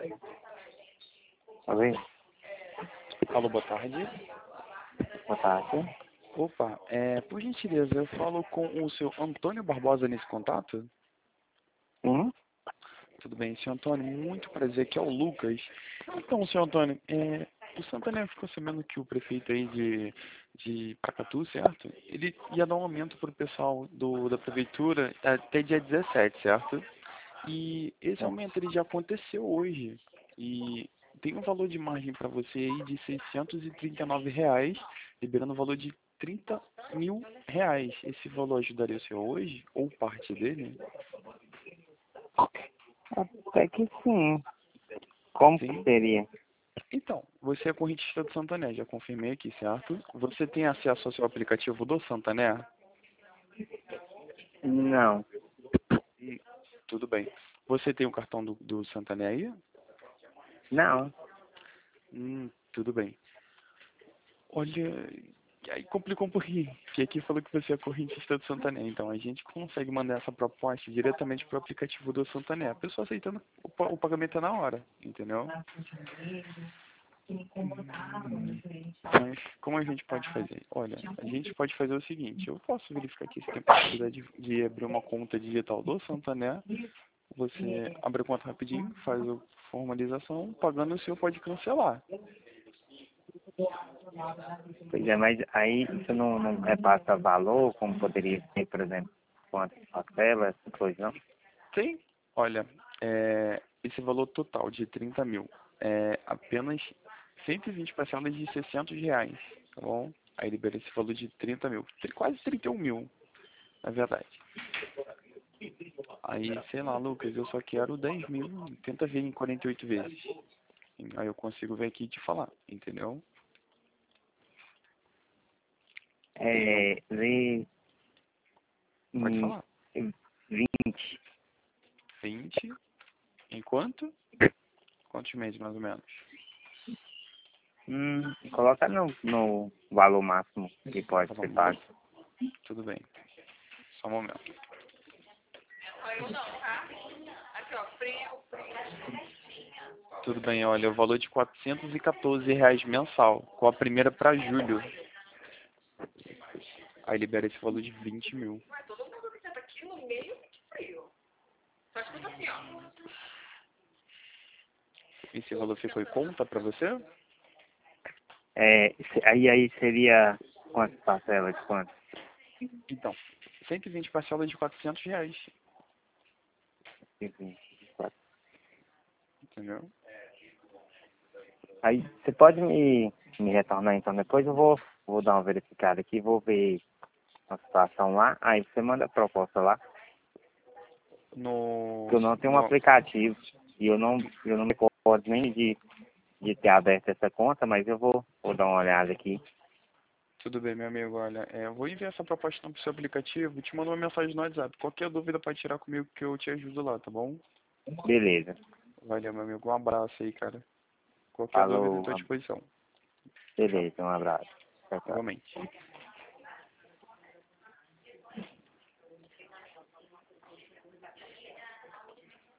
Oi, Alô, boa tarde. boa tarde. Opa, por gentileza, eu falo com o seu Antônio Barbosa nesse contato? Sim? Tudo bem, senhor Antônio, muito prazer, aqui é o Lucas. Então, senhor Antônio, o Santander ficou sabendo que o prefeito aí de Paracatu, certo? Ele ia dar um aumento para o pessoal da prefeitura até dia 17, certo? E esse aumento ele já aconteceu hoje. E tem um valor de margem para você aí de R$ 639, liberando o valor de R$ 30.000. Esse valor ajudaria o senhor hoje? Ou parte dele? Até que sim. Como que Sim. seria? Então, você é correntista do Santander, já confirmei aqui, certo? Você tem acesso ao seu aplicativo do Santander? Não, Tudo bem. Você tem o cartão do Santander aí? não. Tudo bem. Olha, aí complicou um pouquinho, porque aqui falou que você é correntista do Santander, então a gente consegue mandar essa proposta diretamente para o aplicativo do Santander. A pessoa aceitando o pagamento é na hora, entendeu? Mas como a gente pode fazer? Olha, a gente pode fazer o seguinte, eu posso verificar aqui se tem possibilidade de abrir uma conta digital do Santander. Você abre a conta rapidinho, faz a formalização, pagando o seu pode cancelar. Pois é, mas aí isso não repassa valor, como poderia ser, por exemplo, quanto parcela, essa coisa, não? Tem, olha, esse valor total de 30.000 é apenas 120 parcelas de R$ 600, tá bom? Aí libera esse valor de 30.000, quase 31.000, na verdade. Aí, sei lá, Lucas, eu só quero 10.000, tenta ver em 48 vezes. Aí eu consigo ver aqui e te falar, entendeu? É, vê Pode em falar. 20. 20, em quanto? Quantos meses, mais ou menos? Coloca no valor máximo que pode Tá bom, ser pago. tudo bem. Só um momento. Tudo bem, olha, o valor de R$ 414 mensal, com a primeira para julho. Aí libera esse valor de 20.000. Esse valor ficou em conta para você? É, aí seria quantas parcelas de quanto? Então, 120 parcelas de R$ 400, 24. entendeu? Aí você pode me retornar então depois, eu vou dar uma verificada aqui, vou ver a situação lá, aí você manda a proposta lá, porque No, eu não tenho um no, aplicativo e eu não me recordo nem de ter aberto essa conta, mas eu vou dar uma olhada aqui. tudo bem, meu amigo, olha, eu vou enviar essa proposta no seu aplicativo e te mando uma mensagem no WhatsApp. Qualquer dúvida pode tirar comigo que eu te ajudo lá, tá bom? Beleza. Valeu, meu amigo, um abraço aí, cara. Qualquer dúvida, eu Falou, estou à disposição. Tchau, beleza, um abraço. Tchau, tchau. igualmente.